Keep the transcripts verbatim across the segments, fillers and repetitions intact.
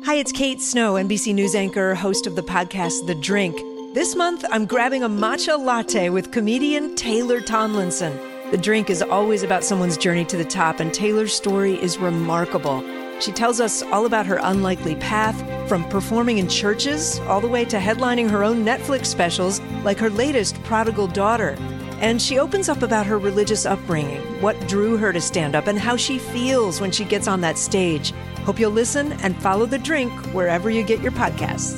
Hi, it's Kate Snow, N B C News anchor, host of the podcast The Drink. This month, I'm grabbing a matcha latte with comedian Taylor Tomlinson. The Drink is always about someone's journey to the top, and Taylor's story is remarkable. She tells us all about her unlikely path, from performing in churches all the way to headlining her own Netflix specials, like her latest, Prodigal Daughter. And she opens up about her religious upbringing, what drew her to stand up, and how she feels when she gets on that stage. Hope you'll listen and follow The Drink wherever you get your podcasts.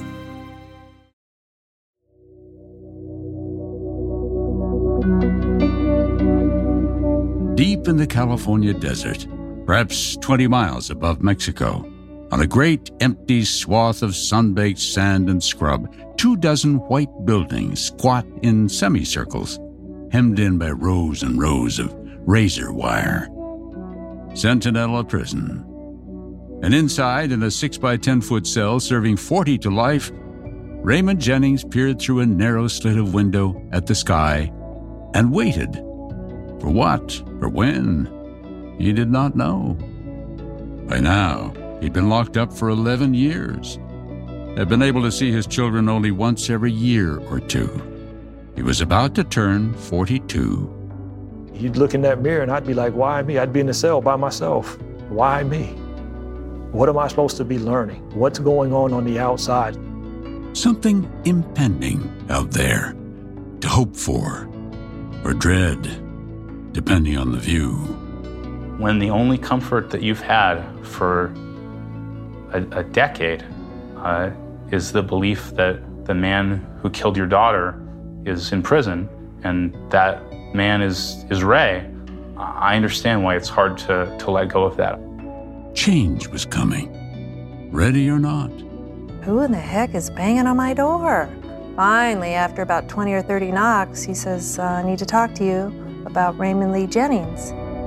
Deep in the California desert, perhaps twenty miles above Mexico, on a great empty swath of sun-baked sand and scrub, two dozen white buildings squat in semicircles, hemmed in by rows and rows of razor wire. Sentinella Prison. And inside, in a six by ten foot cell serving forty to life, Raymond Jennings peered through a narrow slit of window at the sky and waited. For what? For when? He did not know. By now, he'd been locked up for eleven years, had been able to see his children only once every year or two. He was about to turn forty-two. You'd look in that mirror and I'd be like, why me? I'd be in the cell by myself. Why me? What am I supposed to be learning? What's going on on the outside? Something impending out there to hope for, or dread, depending on the view. When the only comfort that you've had for a, a decade uh, is the belief that the man who killed your daughter is in prison, and that man is, is Ray, I understand why it's hard to, to let go of that. Change was coming, ready or not. Who in the heck is banging on my door? Finally, after about twenty or thirty knocks, he says, uh, I need to talk to you about Raymond Lee Jennings.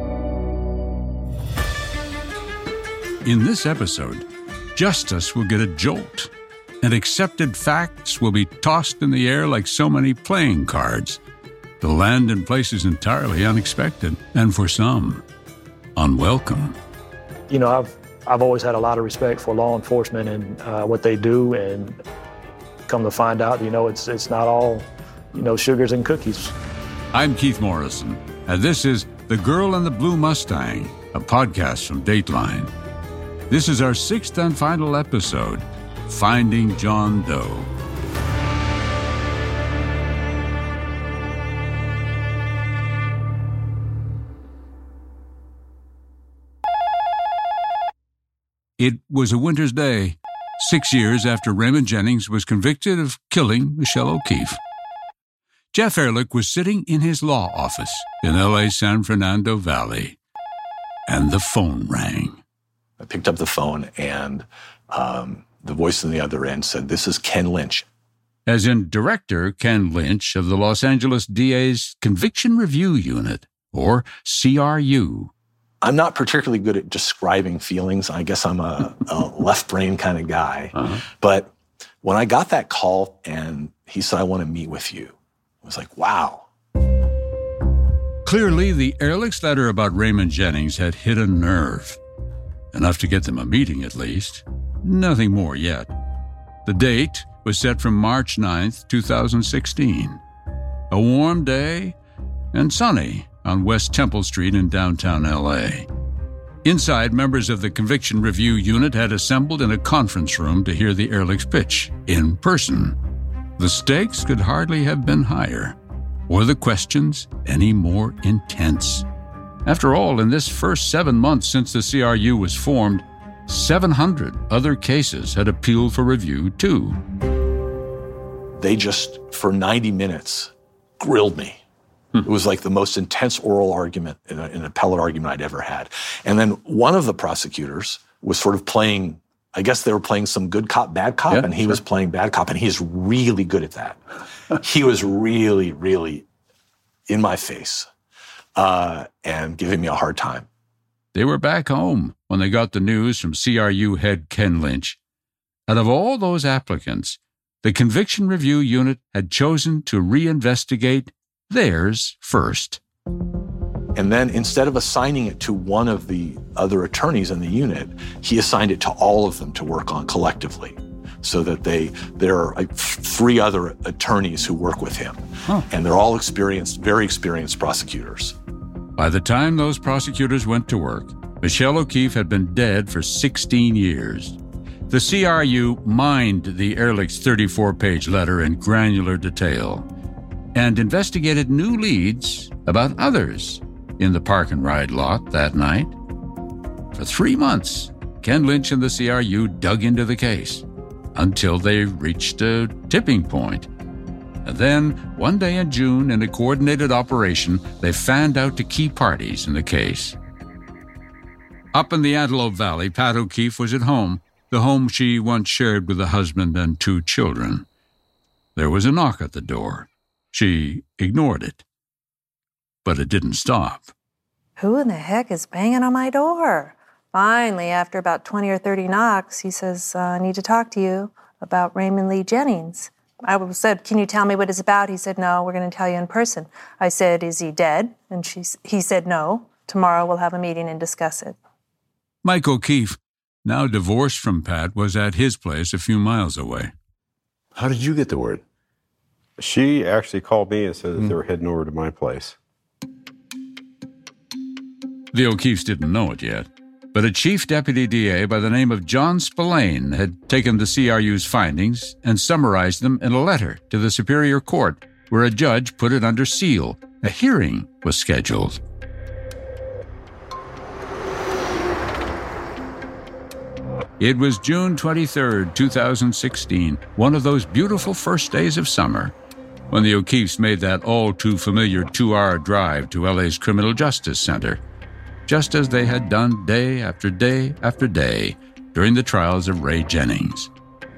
In this episode, justice will get a jolt, and accepted facts will be tossed in the air like so many playing cards. They'll land in places entirely unexpected, and for some, unwelcome. You know, I've I've always had a lot of respect for law enforcement and uh, what they do, and come to find out, you know, it's it's not all, you know, sugars and cookies. I'm Keith Morrison, and this is The Girl in the Blue Mustang, a podcast from Dateline. This is our sixth and final episode, Finding John Doe. It was a winter's day, six years after Raymond Jennings was convicted of killing Michelle O'Keefe. Jeff Ehrlich was sitting in his law office in L A's San Fernando Valley, and the phone rang. I picked up the phone, and um, the voice on the other end said, "This is Ken Lynch." As in Director Ken Lynch of the Los Angeles D A's Conviction Review Unit, or C R U. I'm not particularly good at describing feelings. I guess I'm a, a left brain kind of guy. Uh-huh. But when I got that call and he said, "I want to meet with you," I was like, wow. Clearly, the Ehrlich's letter about Raymond Jennings had hit a nerve. Enough to get them a meeting, at least. Nothing more yet. The date was set for March ninth, twenty sixteen. A warm day and sunny on West Temple Street in downtown L A. Inside, members of the Conviction Review Unit had assembled in a conference room to hear the Ehrlich's pitch in person. The stakes could hardly have been higher, or the questions any more intense. After all, in this first seven months since the C R U was formed, seven hundred other cases had appealed for review, too. They just, for ninety minutes, grilled me. It was like the most intense oral argument, in an appellate argument I'd ever had. And then one of the prosecutors was sort of playing, I guess they were playing some good cop, bad cop, yeah, and he sure. was playing bad cop, and he's really good at that. He was really, really in my face uh, and giving me a hard time. They were back home when they got the news from C R U head Ken Lynch. Out of all those applicants, the Conviction Review Unit had chosen to reinvestigate theirs first. And then instead of assigning it to one of the other attorneys in the unit, he assigned it to all of them to work on collectively, so that they there are like three other attorneys who work with him. Huh. And they're all experienced, very experienced prosecutors. By the time those prosecutors went to work, Michelle O'Keefe had been dead for sixteen years. The C R U mined the Ehrlich's thirty-four page letter in granular detail and investigated new leads about others in the park and ride lot that night. For three months, Ken Lynch and the C R U dug into the case until they reached a tipping point. And then, one day in June, in a coordinated operation, they fanned out to key parties in the case. Up in the Antelope Valley, Pat O'Keefe was at home, the home she once shared with a husband and two children. There was a knock at the door. She ignored it. But it didn't stop. Who in the heck is banging on my door? Finally, after about twenty or thirty knocks, he says, uh, I need to talk to you about Raymond Lee Jennings. I said, can you tell me what it's about? He said, no, we're going to tell you in person. I said, is he dead? And she, he said, no. Tomorrow we'll have a meeting and discuss it. Mike O'Keefe, now divorced from Pat, was at his place a few miles away. How did you get the word? She actually called me and said that mm. they were heading over to my place. The O'Keefes didn't know it yet, but a chief deputy D A by the name of John Spillane had taken the C R U's findings and summarized them in a letter to the Superior Court, where a judge put it under seal. A hearing was scheduled. It was June twenty-third, two thousand sixteen, one of those beautiful first days of summer, when the O'Keefes made that all-too-familiar two-hour drive to L A's Criminal Justice Center, just as they had done day after day after day during the trials of Ray Jennings.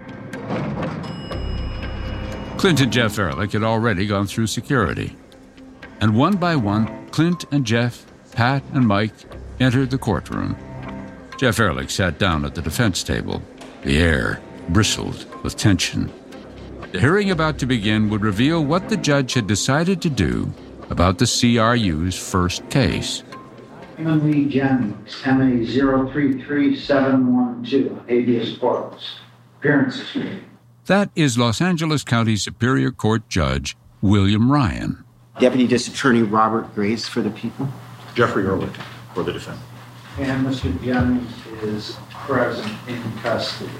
Clint and Jeff Ehrlich had already gone through security. And one by one, Clint and Jeff, Pat and Mike entered the courtroom. Jeff Ehrlich sat down at the defense table. The air bristled with tension. The hearing about to begin would reveal what the judge had decided to do about the C R U's first case. Raymond Lee Jennings, M A zero three three seven one two, habeas corpus. Appearances made. That is Los Angeles County Superior Court Judge William Ryan. Deputy District Attorney Robert Grace for the people. Jeffrey Ehrlich for the defendant. And Mister Jennings is present in custody.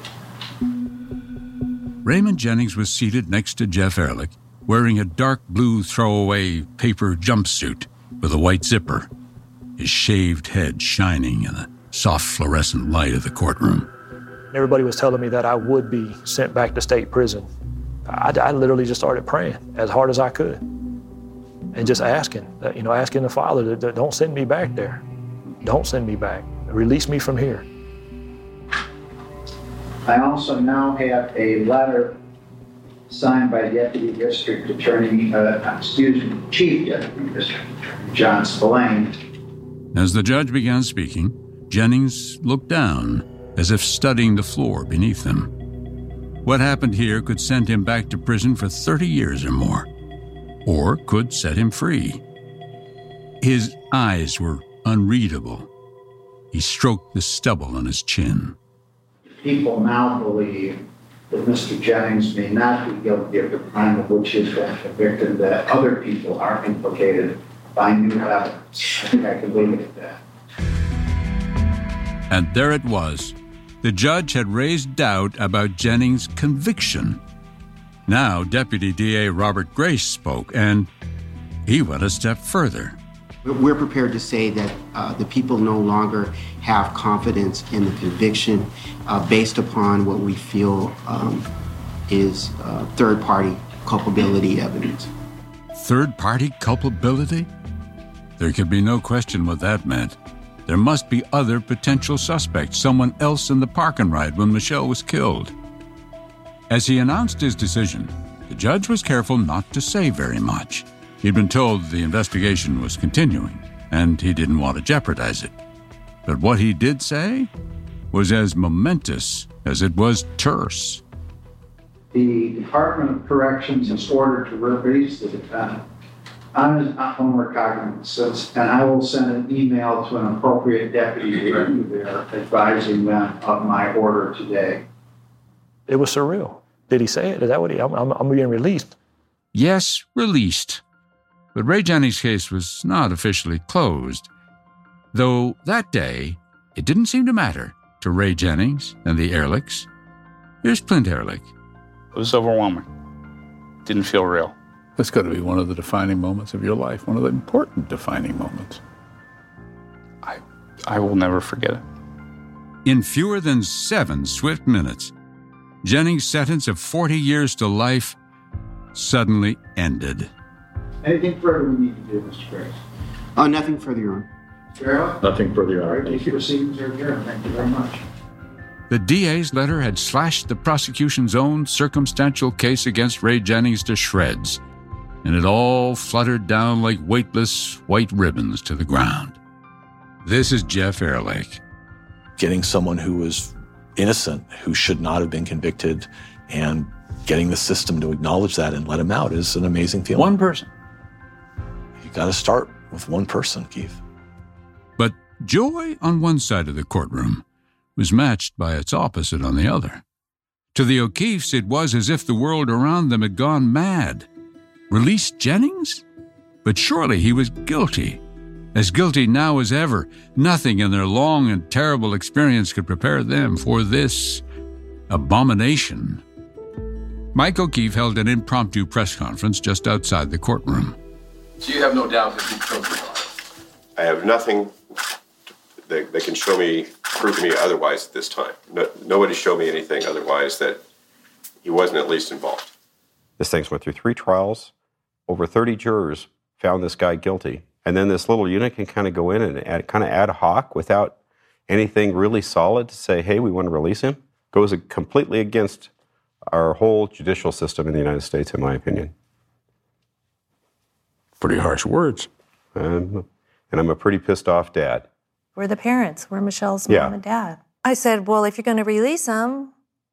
Raymond Jennings was seated next to Jeff Ehrlich, wearing a dark blue throwaway paper jumpsuit with a white zipper, his shaved head shining in the soft fluorescent light of the courtroom. Everybody was telling me that I would be sent back to state prison. I, I literally just started praying as hard as I could and just asking, you know, asking the Father, to, don't send me back there. Don't send me back. Release me from here. I also now have a letter signed by Deputy District Attorney, uh, excuse me, Chief Deputy District Attorney John Spillane. As the judge began speaking, Jennings looked down, as if studying the floor beneath him. What happened here could send him back to prison for thirty years or more, or could set him free. His eyes were unreadable. He stroked the stubble on his chin. People now believe that Mister Jennings may not be guilty of the crime of which he has been convicted, that other people are implicated by new evidence. I think I can leave it at that. And there it was. The judge had raised doubt about Jennings' conviction. Now Deputy D A Robert Grace spoke, and he went a step further. We're prepared to say that uh, the people no longer have confidence in the conviction uh, based upon what we feel um, is uh, third-party culpability evidence. Third-party culpability? There could be no question what that meant. There must be other potential suspects, someone else in the park and ride when Michelle was killed. As he announced his decision, the judge was careful not to say very much. He'd been told the investigation was continuing, and he didn't want to jeopardize it. But what he did say was as momentous as it was terse. The Department of Corrections is ordered to release the defendant I'm a homework cognizance, and I will send an email to an appropriate deputy there advising them of my order today. It was surreal. Did he say it? Is that what he, I'm, I'm, I'm being released. Yes, released. But Ray Jennings' case was not officially closed. Though that day, it didn't seem to matter to Ray Jennings and the Ehrlichs. Here's Clint Ehrlich. It was overwhelming. Didn't feel real. That's got to be one of the defining moments of your life, one of the important defining moments. I, I will never forget it. In fewer than seven swift minutes, Jennings' sentence of forty years to life suddenly ended. Anything further we need to do, Mister Grace? Uh, nothing further, Your Honor. Farrell? Nothing further, Your Honor. Thank you. Proceedings are adjourned. Thank you very much. The D A's letter had slashed the prosecution's own circumstantial case against Ray Jennings to shreds, and it all fluttered down like weightless white ribbons to the ground. This is Jeff Ehrlich. Getting someone who was innocent, who should not have been convicted, and getting the system to acknowledge that and let him out is an amazing feeling. One person. You got to start with one person, Keith. But joy on one side of the courtroom was matched by its opposite on the other. To the O'Keefes, it was as if the world around them had gone mad. Release Jennings? But surely he was guilty. As guilty now as ever. Nothing in their long and terrible experience could prepare them for this abomination. Mike O'Keefe held an impromptu press conference just outside the courtroom. So you have no doubt that he killed your daughter? I have nothing that, that can show me, prove to me otherwise at this time. No, nobody showed me anything otherwise that he wasn't at least involved. This thing's went through three trials. Over thirty jurors found this guy guilty. And then this little unit can kind of go in and add, kind of ad hoc without anything really solid to say, hey, we want to release him. Goes completely against our whole judicial system in the United States, in my opinion. Pretty harsh words. Um, and I'm a pretty pissed off dad. We're the parents. We're Michelle's Yeah. mom and dad. I said, well, if you're going to release him,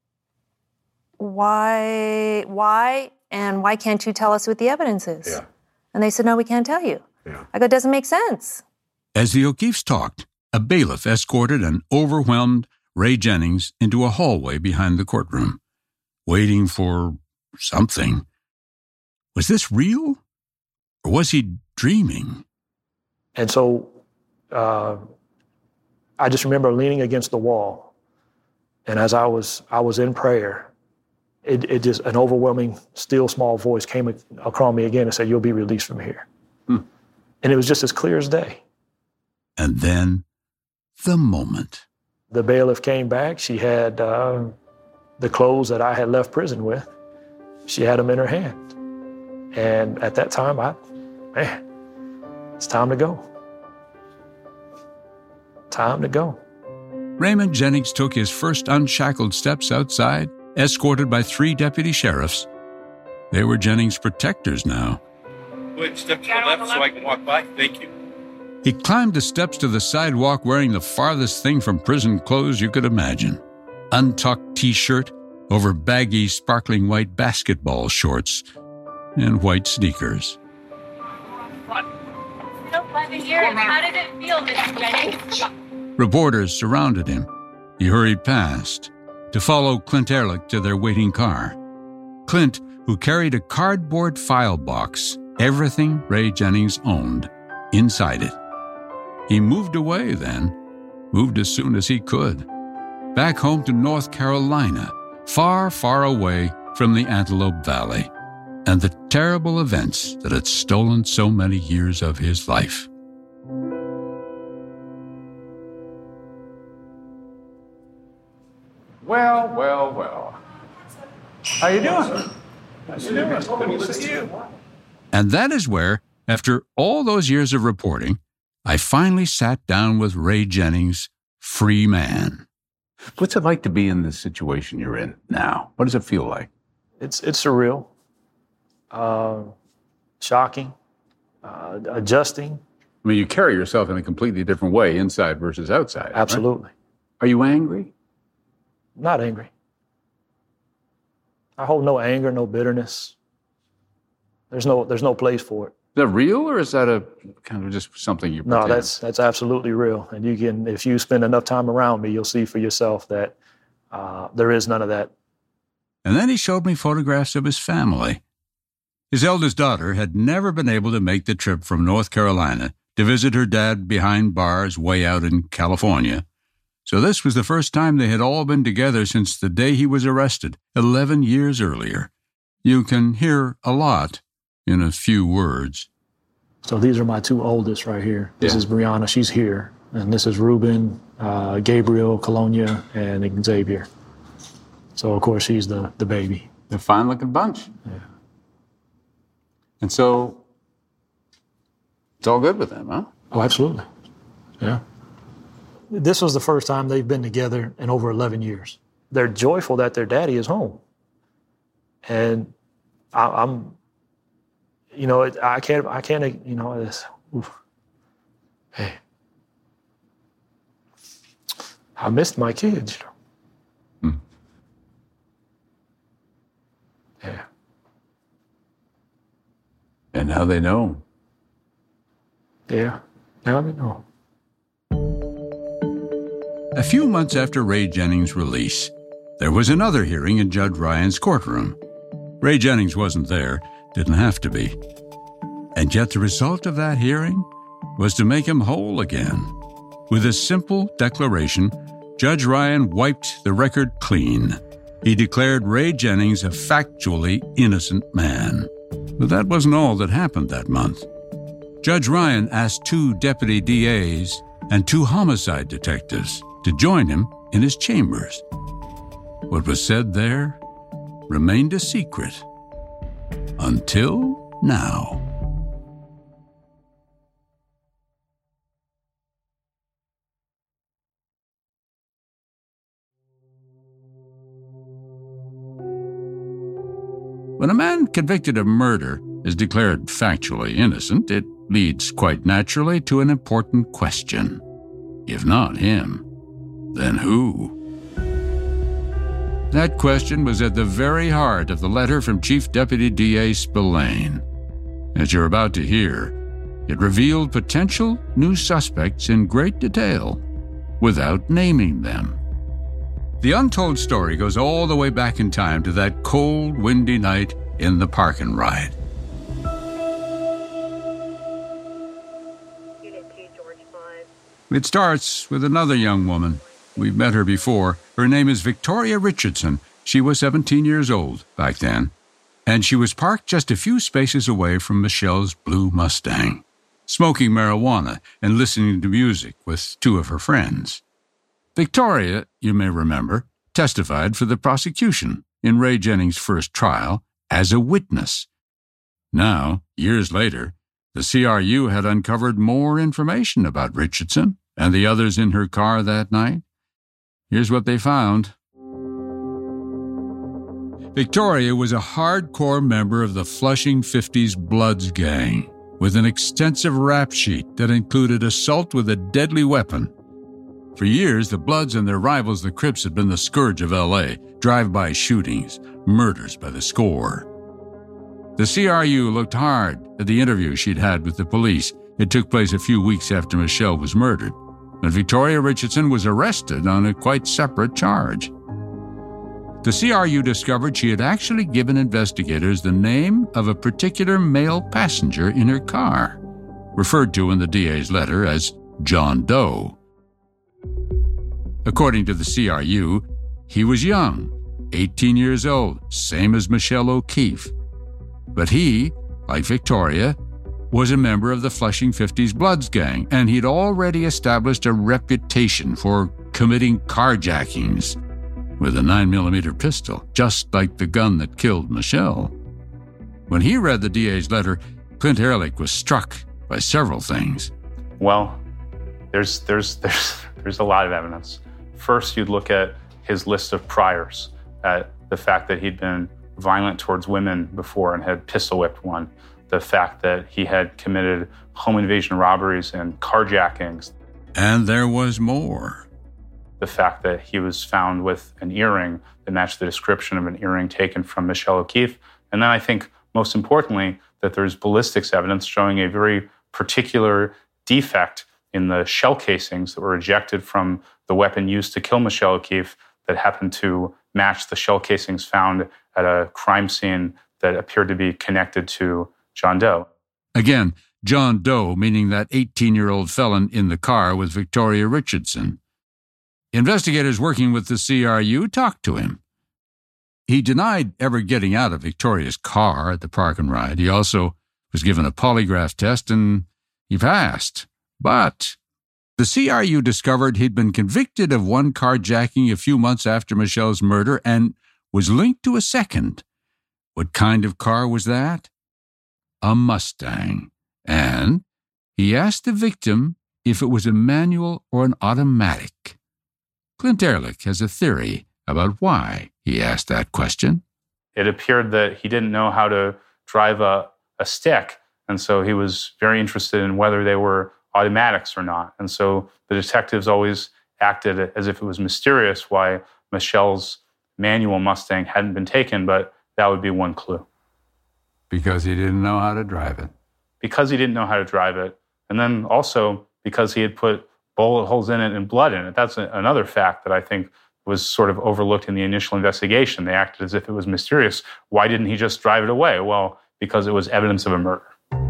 why, why, and why can't you tell us what the evidence is? Yeah. And they said, no, we can't tell you. Yeah. I go, it doesn't make sense. As the O'Keefes talked, a bailiff escorted an overwhelmed Ray Jennings into a hallway behind the courtroom, waiting for something. Was this real? Or was he dreaming? And so uh, I just remember leaning against the wall. And as I was I was in prayer, it, it just, an overwhelming, still small voice came across me again and said, you'll be released from here. Hmm. And it was just as clear as day. And then the moment. The bailiff came back. She had uh, the clothes that I had left prison with. She had them in her hand. And at that time, I, man, it's time to go. Time to go. Raymond Jennings took his first unshackled steps outside, escorted by three deputy sheriffs. They were Jennings' protectors now. Go ahead and step to the left so I can walk by. Thank you. He climbed the steps to the sidewalk wearing the farthest thing from prison clothes you could imagine. Untucked T-shirt over baggy, sparkling white basketball shorts and white sneakers. Still eleven years. How did it feel, Mister Jennings? Reporters surrounded him. He hurried past to follow Clint Ehrlich to their waiting car. Clint, who carried a cardboard file box, everything Ray Jennings owned, inside it. He moved away then, moved as soon as he could, back home to North Carolina, far, far away from the Antelope Valley and the terrible events that had stolen so many years of his life. Well, well, well. How you doing? Nice to doing? Good to see you. And that is where, after all those years of reporting, I finally sat down with Ray Jennings, free man. What's it like to be in the situation you're in now? What does it feel like? It's it's surreal, uh, shocking, uh, adjusting. I mean, you carry yourself in a completely different way, inside versus outside. Absolutely. Right? Are you angry? Not angry. I hold no anger, no bitterness. There's no there's no place for it. that real, or is that a kind of just something you pretend? No, that's that's absolutely real. And you can, if you spend enough time around me, you'll see for yourself that uh, there is none of that. And then he showed me photographs of his family. His eldest daughter had never been able to make the trip from North Carolina to visit her dad behind bars way out in California. So this was the first time they had all been together since the day he was arrested, eleven years earlier. You can hear a lot in a few words. So these are my two oldest right here. This Yeah. is Brianna, she's here. And this is Ruben, uh, Gabriel, Colonia, and Xavier. So, of course, she's the, the baby. A fine-looking bunch. Yeah. And so it's all good with them, huh? Oh, absolutely. Yeah. This was the first time they've been together in over eleven years. They're joyful that their daddy is home. And I, I'm, you know, it, I can't, I can't, you know, it's, oof. Hey, I missed my kids. Hmm. Yeah. And now they know. Yeah, now they know. A few months after Ray Jennings' release, there was another hearing in Judge Ryan's courtroom. Ray Jennings wasn't there, didn't have to be. And yet the result of that hearing was to make him whole again. With a simple declaration, Judge Ryan wiped the record clean. He declared Ray Jennings a factually innocent man. But that wasn't all that happened that month. Judge Ryan asked two deputy D As and two homicide detectives to join him in his chambers. What was said there remained a secret until now. When a man convicted of murder is declared factually innocent, it leads quite naturally to an important question. If not him, then who? That question was at the very heart of the letter from Chief Deputy D A Spillane. As you're about to hear, it revealed potential new suspects in great detail, without naming them. The untold story goes all the way back in time to that cold, windy night in the park and ride. It starts with another young woman. We've met her before. Her name is Victoria Richardson. She was seventeen years old back then, and she was parked just a few spaces away from Michelle's blue Mustang, smoking marijuana and listening to music with two of her friends. Victoria, you may remember, testified for the prosecution in Ray Jennings' first trial as a witness. Now, years later, the C R U had uncovered more information about Richardson and the others in her car that night. Here's what they found. Victoria was a hardcore member of the Flushing fifties Bloods gang, with an extensive rap sheet that included assault with a deadly weapon. For years, the Bloods and their rivals, the Crips, had been the scourge of L A, drive-by shootings, murders by the score. The C R U looked hard at the interview she'd had with the police. It took place a few weeks after Michelle was murdered, and Victoria Richardson was arrested on a quite separate charge. The C R U discovered she had actually given investigators the name of a particular male passenger in her car, referred to in the D A's letter as John Doe. According to the C R U, he was young, eighteen years old, same as Michelle O'Keefe. But he, like Victoria, was a member of the Flushing fifties Bloods gang, and he'd already established a reputation for committing carjackings with a nine millimeter pistol, just like the gun that killed Michelle. When he read the D A's letter, Clint Ehrlich was struck by several things. Well, there's there's there's there's a lot of evidence. First, you'd look at his list of priors, at the fact that he'd been violent towards women before and had pistol whipped one, the fact that he had committed home invasion robberies and carjackings. And there was more. The fact that he was found with an earring that matched the description of an earring taken from Michelle O'Keefe. And then I think most importantly, that there's ballistics evidence showing a very particular defect in the shell casings that were ejected from the weapon used to kill Michelle O'Keefe that happened to match the shell casings found at a crime scene that appeared to be connected to John Doe. Again, John Doe, meaning that eighteen-year-old felon in the car with Victoria Richardson. Investigators working with the C R U talked to him. He denied ever getting out of Victoria's car at the park and ride. He also was given a polygraph test, and he passed. But the C R U discovered he'd been convicted of one carjacking a few months after Michelle's murder and was linked to a second. What kind of car was that? A Mustang. And he asked the victim if it was a manual or an automatic. Clint Ehrlich has a theory about why he asked that question. It appeared that he didn't know how to drive a, a stick, and so he was very interested in whether they were automatics or not. And so the detectives always acted as if it was mysterious why Michelle's manual Mustang hadn't been taken, but that would be one clue. Because he didn't know how to drive it. Because he didn't know how to drive it, and then also because he had put bullet holes in it and blood in it. That's a, another fact that I think was sort of overlooked in the initial investigation. They acted as if it was mysterious. Why didn't he just drive it away? Well, because it was evidence of a murder.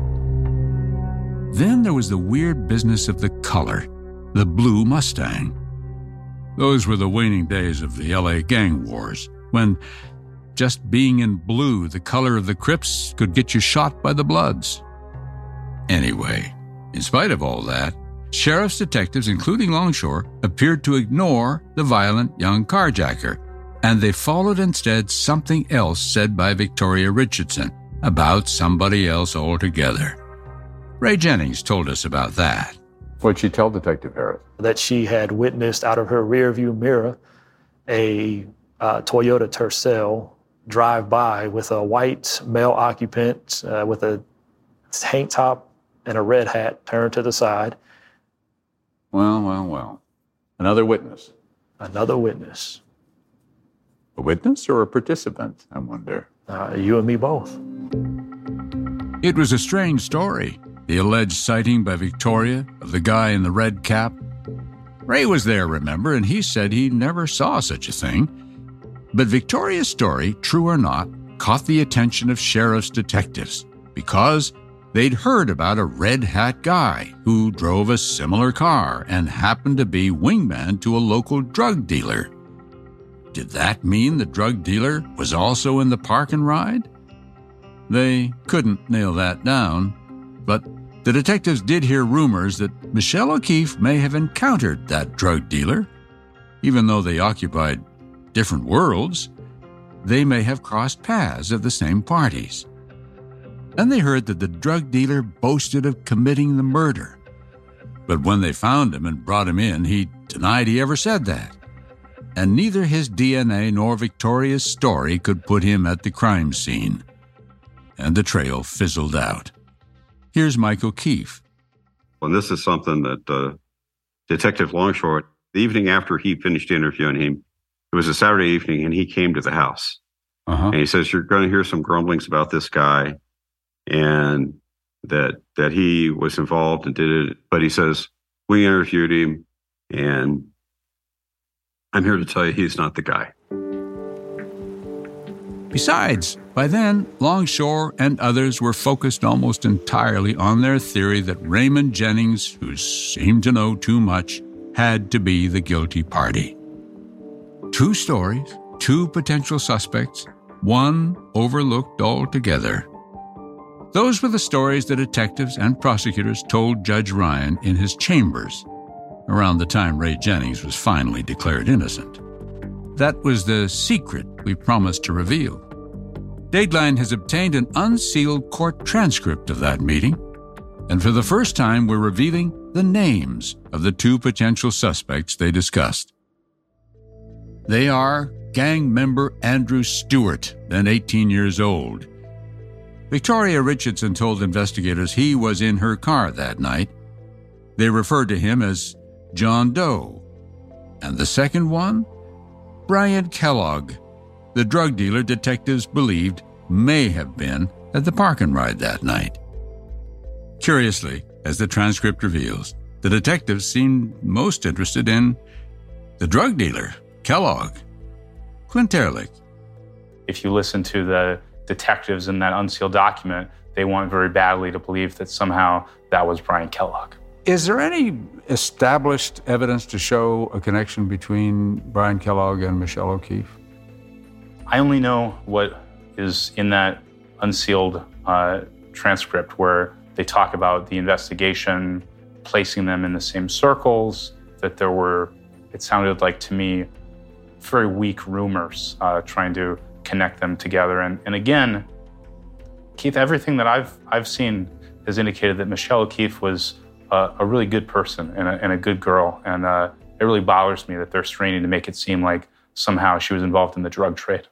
Then there was the weird business of the color, the blue Mustang. Those were the waning days of the L A gang wars, when just being in blue, the color of the Crips, could get you shot by the Bloods. Anyway, in spite of all that, sheriff's detectives, including Longshore, appeared to ignore the violent young carjacker, and they followed instead something else said by Victoria Richardson about somebody else altogether. Ray Jennings told us about that. What'd she tell Detective Harris? That she had witnessed out of her rearview mirror a uh, Toyota Tercel drive by with a white male occupant uh, with a tank top and a red hat turned to the side. Well, well, well. Another witness. Another witness. A witness or a participant, I wonder? Uh, you and me both. It was a strange story, the alleged sighting by Victoria of the guy in the red cap. Ray was there, remember, and he said he never saw such a thing. But Victoria's story, true or not, caught the attention of sheriff's detectives because they'd heard about a red hat guy who drove a similar car and happened to be wingman to a local drug dealer. Did that mean the drug dealer was also in the park and ride? They couldn't nail that down, but the detectives did hear rumors that Michelle O'Keefe may have encountered that drug dealer. Even though they occupied different worlds, they may have crossed paths at the same parties. Then they heard that the drug dealer boasted of committing the murder. But when they found him and brought him in, he denied he ever said that. And neither his D N A nor Victoria's story could put him at the crime scene. And the trail fizzled out. Here's Mike O'Keefe. And this is something that uh, Detective Longshore, the evening after he finished interviewing him, it was a Saturday evening, and he came to the house. Uh-huh. And he says, you're going to hear some grumblings about this guy, and that that he was involved and did it. But he says, we interviewed him, and I'm here to tell you he's not the guy. Besides, by then, Longshore and others were focused almost entirely on their theory that Raymond Jennings, who seemed to know too much, had to be the guilty party. Two stories, two potential suspects, one overlooked altogether. Those were the stories the detectives and prosecutors told Judge Ryan in his chambers around the time Ray Jennings was finally declared innocent. That was the secret we promised to reveal. Dateline has obtained an unsealed court transcript of that meeting, and for the first time we're revealing the names of the two potential suspects they discussed. They are gang member Andrew Stewart, then eighteen years old. Victoria Richardson told investigators he was in her car that night. They referred to him as John Doe. And the second one? Brian Kellogg, the drug dealer detectives believed may have been at the park and ride that night. Curiously, as the transcript reveals, the detectives seemed most interested in the drug dealer, Kellogg. Clint Ehrlich. If you listen to the detectives in that unsealed document, they want very badly to believe that somehow that was Brian Kellogg. Is there any established evidence to show a connection between Brian Kellogg and Michelle O'Keefe? I only know what is in that unsealed uh, transcript where they talk about the investigation, placing them in the same circles, that there were, it sounded like to me, very weak rumors uh, trying to connect them together. And, and again, Keith, everything that I've I've seen has indicated that Michelle O'Keefe was uh, a really good person and a, and a good girl. And uh, it really bothers me that they're straining to make it seem like somehow she was involved in the drug trade.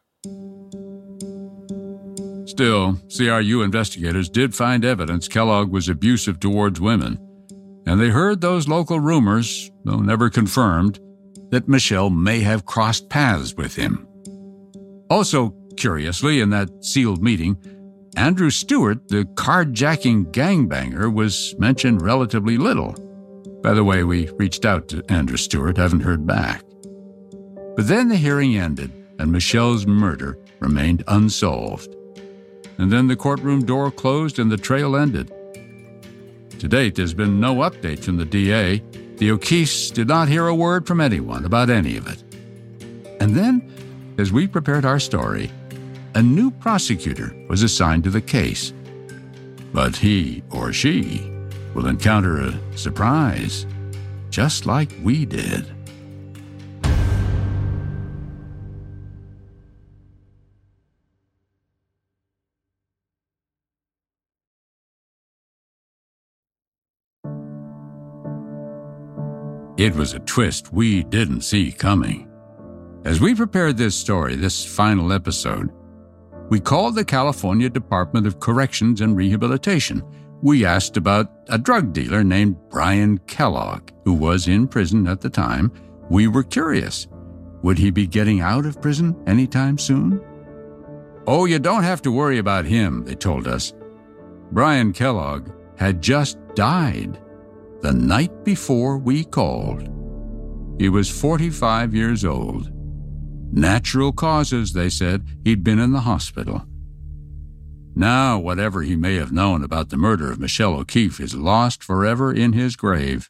Still, C R U investigators did find evidence Kellogg was abusive towards women, and they heard those local rumors, though never confirmed, that Michelle may have crossed paths with him. Also, curiously, in that sealed meeting, Andrew Stewart, the carjacking gangbanger, was mentioned relatively little. By the way, we reached out to Andrew Stewart, haven't heard back. But then the hearing ended, and Michelle's murder remained unsolved. And then the courtroom door closed and the trail ended. To date, there's been no update from the D A. The O'Keefes did not hear a word from anyone about any of it. And then, as we prepared our story, a new prosecutor was assigned to the case. But he or she will encounter a surprise, just like we did. It was a twist we didn't see coming. As we prepared this story, this final episode, we called the California Department of Corrections and Rehabilitation. We asked about a drug dealer named Brian Kellogg, who was in prison at the time. We were curious. Would he be getting out of prison anytime soon? Oh, you don't have to worry about him, they told us. Brian Kellogg had just died the night before we called. He was forty-five years old. Natural causes, they said. He'd been in the hospital. Now, whatever he may have known about the murder of Michelle O'Keefe is lost forever in his grave.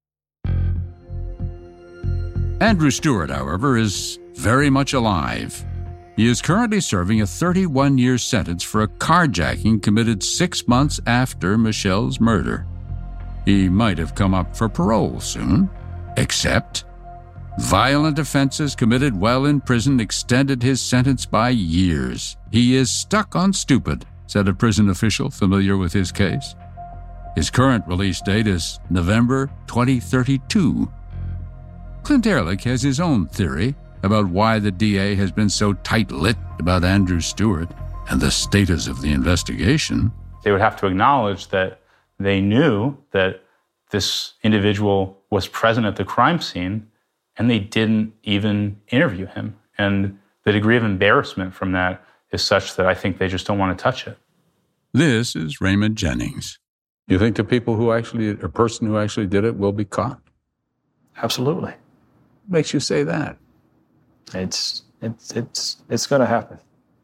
Andrew Stewart, however, is very much alive. He is currently serving a thirty-one-year sentence for a carjacking committed six months after Michelle's murder. He might have come up for parole soon, except violent offenses committed while in prison extended his sentence by years. He is stuck on stupid, said a prison official familiar with his case. His current release date is November twenty thirty-two. Clint Ehrlich has his own theory about why the D A has been so tight-lipped about Andrew Stewart and the status of the investigation. They would have to acknowledge that they knew that this individual was present at the crime scene, and they didn't even interview him. And the degree of embarrassment from that is such that I think they just don't want to touch it. This is Raymond Jennings. You think the people who actually, a person who actually did it will be caught? Absolutely. What makes you say that? It's it's it's it's going to happen.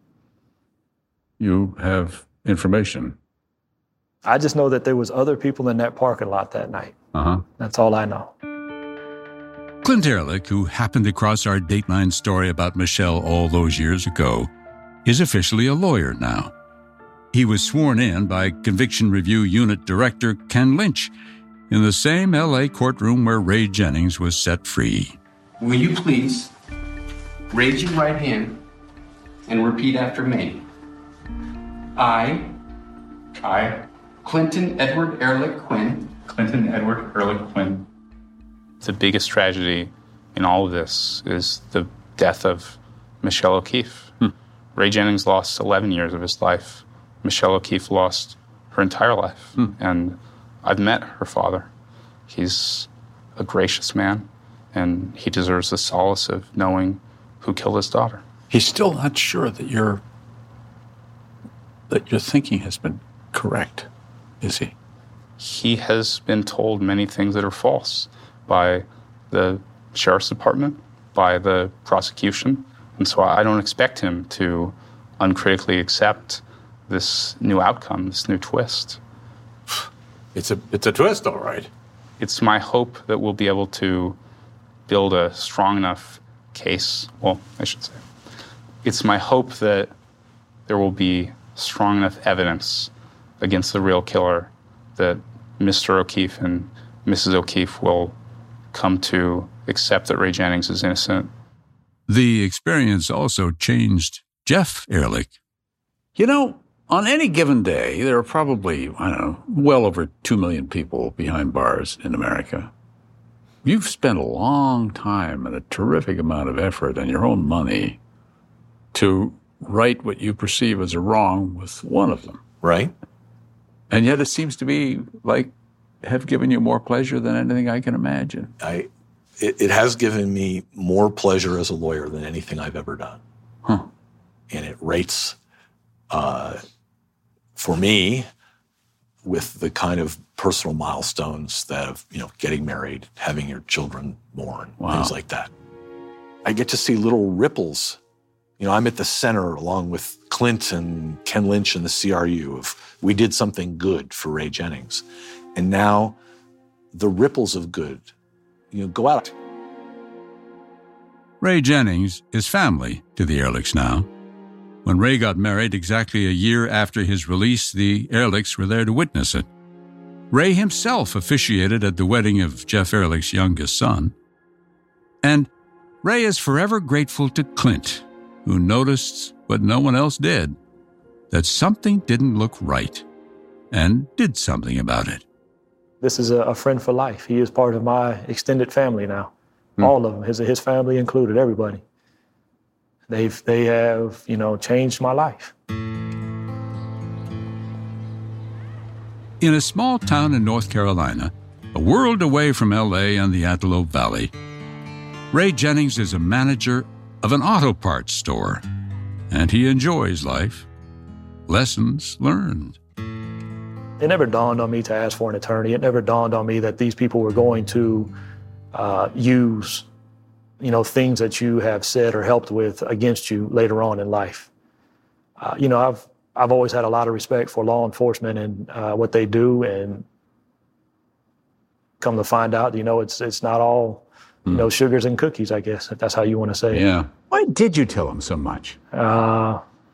You have information. I just know that there was other people in that parking lot that night. Uh-huh. That's all I know. Clint Ehrlich, who happened across our Dateline story about Michelle all those years ago, is officially a lawyer now. He was sworn in by Conviction Review Unit Director Ken Lynch in the same L A courtroom where Ray Jennings was set free. Will you please raise your right hand and repeat after me? I, I, Clinton Edward Ehrlich Quinn. Clinton Edward Ehrlich Quinn. The biggest tragedy in all of this is the death of Michelle O'Keefe. Hmm. Ray Jennings lost eleven years of his life. Michelle O'Keefe lost her entire life. Hmm. And I've met her father. He's a gracious man, and he deserves the solace of knowing who killed his daughter. He's still not sure that you're that your thinking has been correct, is he? He has been told many things that are false by the sheriff's department, by the prosecution, and so I don't expect him to uncritically accept this new outcome, this new twist. It's a it's a twist, all right. It's my hope that we'll be able to build a strong enough case. Well, I should say. It's my hope that there will be strong enough evidence against the real killer that Mister O'Keefe and Missus O'Keefe will come to accept that Ray Jennings is innocent. The experience also changed Jeff Ehrlich. You know, on any given day, there are probably, I don't know, well over two million people behind bars in America. You've spent a long time and a terrific amount of effort and your own money to right what you perceive as a wrong with one of them. Right. And yet it seems to be like have given you more pleasure than anything I can imagine. I, it, it has given me more pleasure as a lawyer than anything I've ever done. Huh. And it rates, uh, for me, with the kind of personal milestones that of, you know, getting married, having your children born, wow. things like that. I get to see little ripples. You know, I'm at the center along with Clint and Ken Lynch and the C R U of we did something good for Ray Jennings. And now the ripples of good, you know, go out. Ray Jennings is family to the Ehrlichs now. When Ray got married exactly a year after his release, the Ehrlichs were there to witness it. Ray himself officiated at the wedding of Jeff Ehrlich's youngest son. And Ray is forever grateful to Clint, who noticed what no one else did, that something didn't look right, and did something about it. This is a, a friend for life. He is part of my extended family now. Hmm. All of them, his, his family included, everybody. They've, they have, you know, changed my life. In a small town in North Carolina, a world away from L A and the Antelope Valley, Ray Jennings is a manager of an auto parts store, and he enjoys life. Lessons learned. It never dawned on me to ask for an attorney. It never dawned on me that these people were going to uh, use, you know, things that you have said or helped with against you later on in life. Uh, you know, I've I've always had a lot of respect for law enforcement and uh, what they do, and come to find out, you know, it's it's not all, you mm. know, sugars and cookies, I guess, if that's how you want to say it. Yeah. Why did you tell him so much? Uh,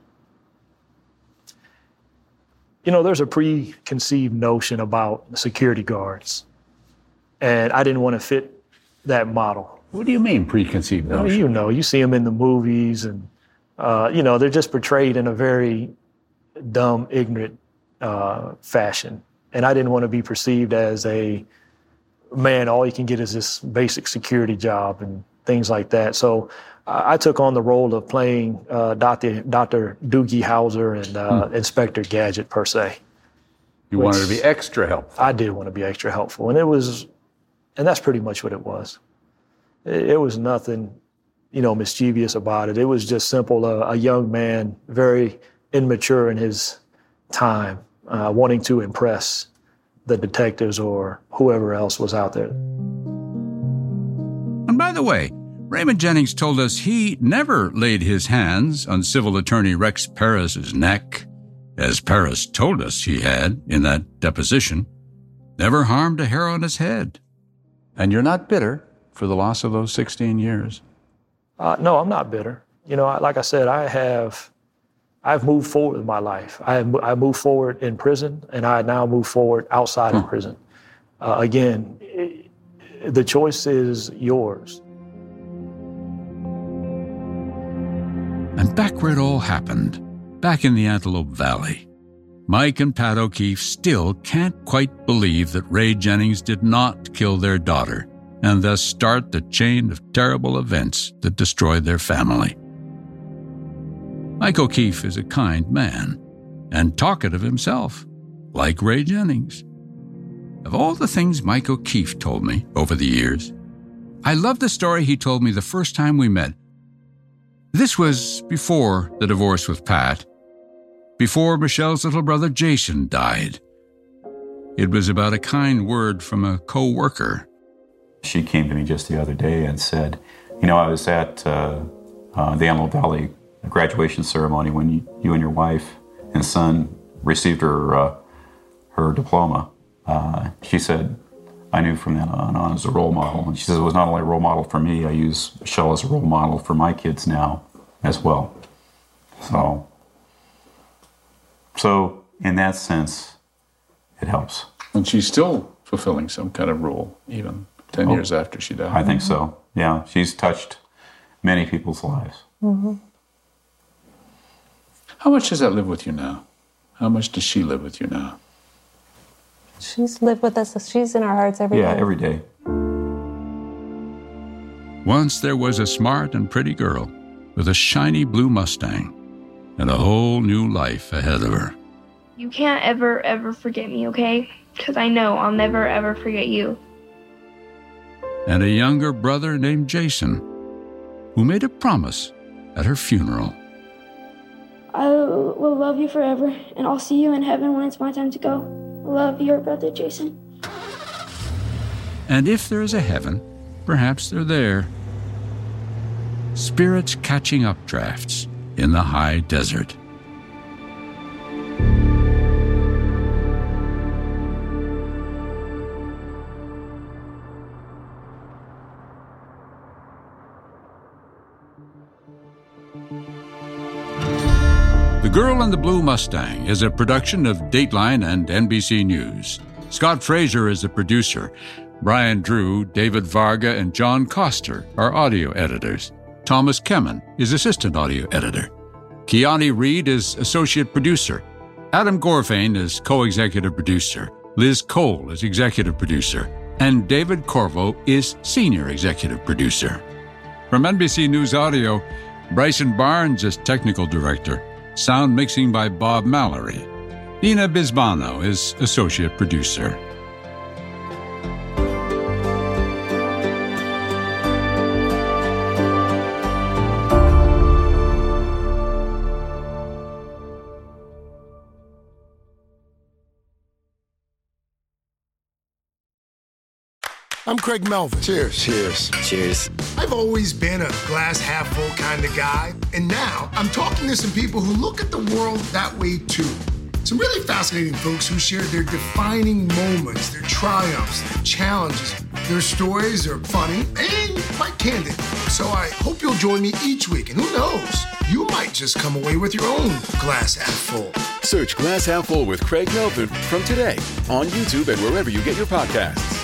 you know, there's a preconceived notion about security guards, and I didn't want to fit that model. What do you mean, preconceived notion? I mean, you know, you see them in the movies, and, uh, you know, they're just portrayed in a very dumb, ignorant uh, fashion. And I didn't want to be perceived as a, man, all you can get is this basic security job and things like that. So uh, I took on the role of playing uh, Doctor Doctor Doogie Howser and uh, hmm. Inspector Gadget, per se. You wanted to be extra helpful. I did want to be extra helpful. And it was, and that's pretty much what it was. It, it was nothing, you know, mischievous about it. It was just simple, uh, a young man, very immature in his time, uh, wanting to impress the detectives or whoever else was out there. And by the way, Raymond Jennings told us he never laid his hands on civil attorney Rex Parris's neck, as Parris told us he had in that deposition, never harmed a hair on his head. And you're not bitter for the loss of those sixteen years? Uh, no, I'm not bitter. You know, like I said, I have... I've moved forward in my life. I have, I moved forward in prison, and I now move forward outside of prison. Uh, again, it, the choice is yours. And back where it all happened, back in the Antelope Valley, Mike and Pat O'Keefe still can't quite believe that Ray Jennings did not kill their daughter and thus start the chain of terrible events that destroyed their family. Mike O'Keefe is a kind man and talkative himself, like Ray Jennings. Of all the things Mike O'Keefe told me over the years, I love the story he told me the first time we met. This was before the divorce with Pat. before Michelle's little brother Jason died. It was about a kind word from a co-worker. She came to me just the other day and said, you know, I was at uh, uh, the Antelope Valley graduation ceremony when you, you and your wife and son received her uh, her diploma. Uh, she said, I knew from then on, on as a role model. And she says, it was not only a role model for me, I use Michelle as a role model for my kids now as well. So, so in that sense, it helps. And she's still fulfilling some kind of role, even ten oh, years after she died. I think so. Yeah, she's touched many people's lives. Mm-hmm. How much does that live with you now? How much does she live with you now? She's lived with us. She's in our hearts every yeah, day. Yeah, every day. Once there was a smart and pretty girl with a shiny blue Mustang and a whole new life ahead of her. You can't ever, ever forget me, okay? Because I know I'll never, ever forget you. And a younger brother named Jason, who made a promise at her funeral. I will love you forever, and I'll see you in heaven when it's my time to go. Love, your brother, Jason. And if there is a heaven, perhaps they're there. Spirits catching updrafts in the high desert. The Girl in the Blue Mustang is a production of Dateline and N B C News. Scott Fraser is the producer. Brian Drew, David Varga, and John Coster are audio editors. Thomas Kemen is assistant audio editor. Kiani Reed is associate producer. Adam Gorfain is co-executive producer. Liz Cole is executive producer. And David Corvo is senior executive producer. From N B C News Audio, Bryson Barnes is technical director. Sound mixing by Bob Mallory. Nina Bisbano is associate producer. I'm Craig Melvin. Cheers. Cheers. Cheers. I've always been a glass half full kind of guy, and now I'm talking to some people who look at the world that way too. Some really fascinating folks who share their defining moments, their triumphs, their challenges. Their stories are funny and quite candid. So I hope you'll join me each week, and who knows, you might just come away with your own glass half full. Search Glass Half Full with Craig Melvin from today on YouTube and wherever you get your podcasts.